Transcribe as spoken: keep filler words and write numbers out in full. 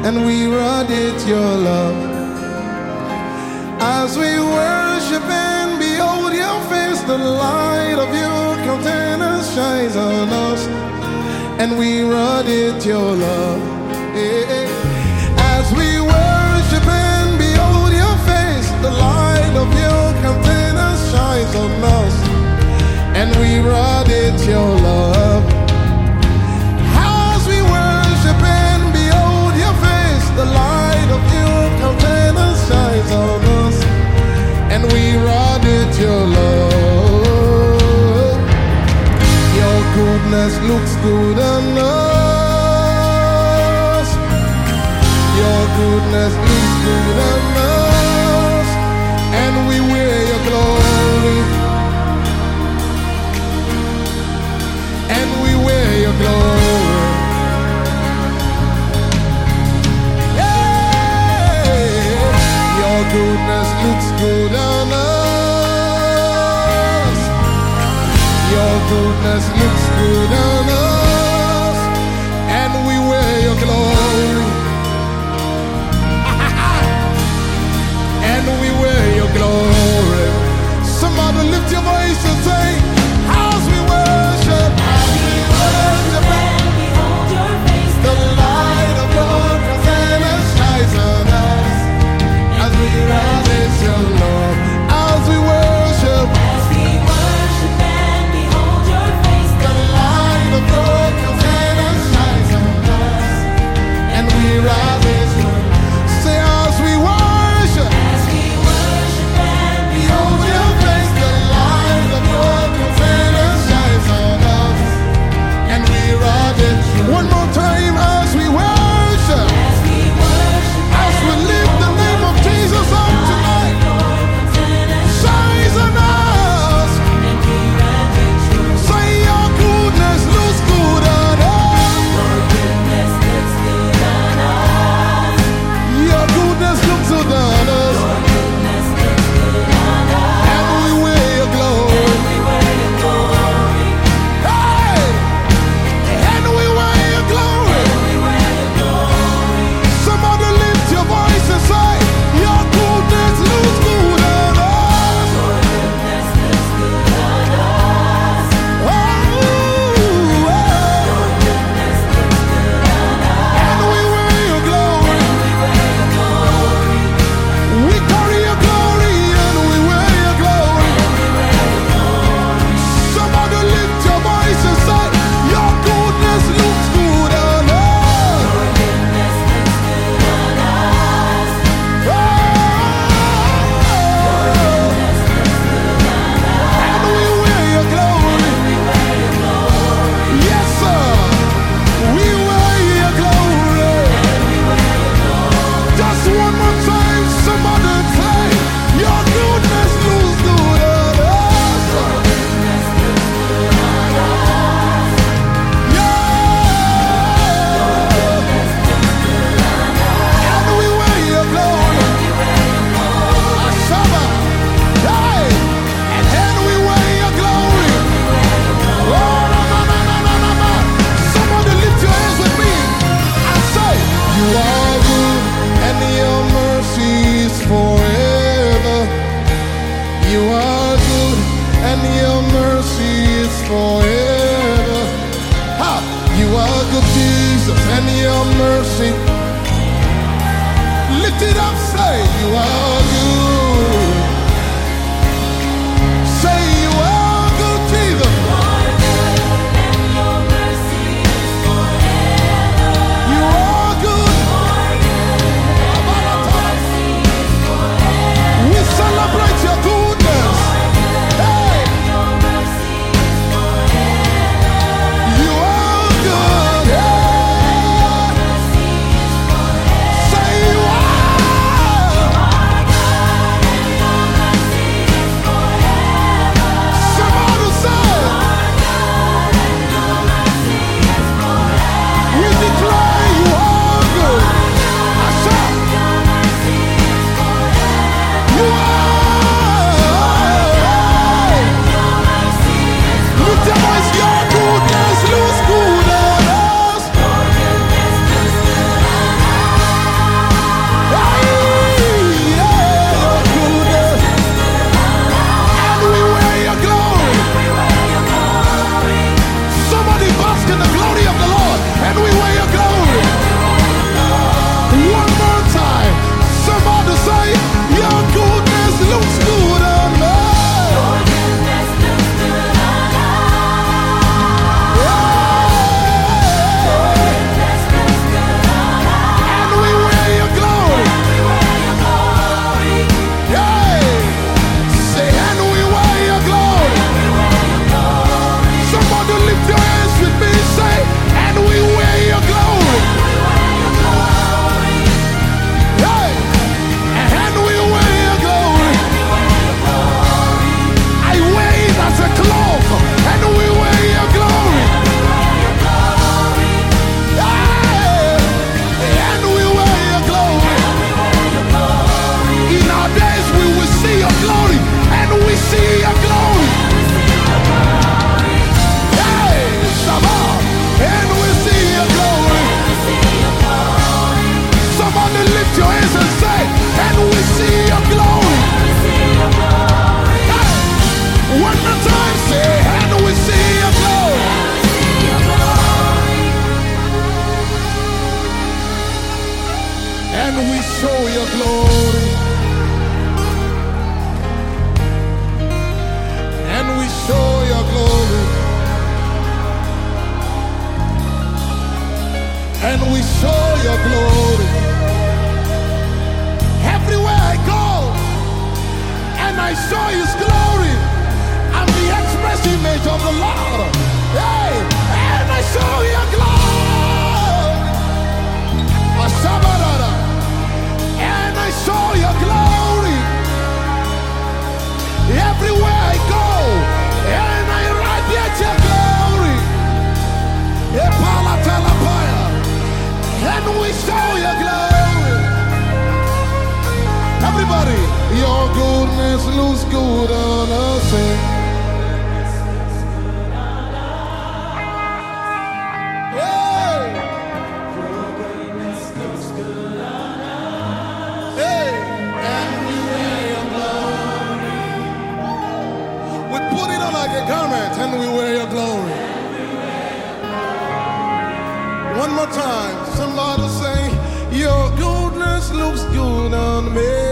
and we radiate your love. As we worship and behold your face, the light of your countenance shines on us, and we radiate your love. As we worship and behold your face, the light of your countenance shines on us, and we radiate your love. As we worship and behold your face, the light of your countenance shines on us, and we radiate your love. Your goodness looks good on us. Your goodness looks good on us, and we wear your glory. And we wear your glory. Yeah. Your goodness looks good on us. Your goodness looks good on us, and we wear your glory. And we wear your glory. Somebody lift your voice and say, as we worship, as we worship and behold your face, the light of your countenance shines on us, as we radiate your love. As we worship, as we worship and behold your face, the light of your countenance shines on us, and we radiate your love. Say, as we worship, as we worship and behold your face, the light of your countenance shines on us, and we radiate your love. One more time, as we worship, as we worship, as we lift the name of Jesus up tonight, shines on us, and we radiate your love. Say, your goodness looks good on us. Your goodness looks good on us. Your goodness looks good on us. Your goodness looks good on us. And we wear your glory. And we wear your glory. Hey! And we wear your glory. And we wear your glory. Somebody lift your voice and say, your goodness looks good on us. Your goodness looks good on us. Oh, oh. Your goodness looks good on us. And we wear your glory. And we wear your glory. We carry your glory and we wear your glory. And we wear your glory. Somebody lift your voice and say, your goodness looks good on us. Your goodness looks good on us. Oh, and we wear your glory. And we wear your glory. Yes, sir. We wear your glory. And we wear your glory. Just one more time, somebody say, your goodness looks good on us. Your goodness looks good on us. Yeah. Your goodness looks good on us. And we wear your glory. And we wear your glory. Ashaba. Hey. And then we wear your glory. And we wear your glory. Oh, no, no, no, no, no, no, no. Somebody lift your hands with me and say, you are good and your mercy is forever. You are good and your mercy is forever. Ha! You are good, Jesus, and your mercy. Lift it up, say, you are good. Say, you are good, Jesus. You are good and your mercy is forever. You are good. You are good and your mercy is forever. We celebrate your goodness. Hey. Your mercy is forever. You are good. Yeah. Say you are. You are good. I saw his glory. I'm the express image of the Lord. Hey, and I saw your glory. Asabadada. And I saw your glory. Everywhere I go, and I radiate your glory. Epalatalapaya. And we saw your glory. Everybody, your goodness looks good on us. Hey. Hey. And we wear your glory. We put it on like a garment and we wear your glory. One more time, somebody say, your goodness looks good on me.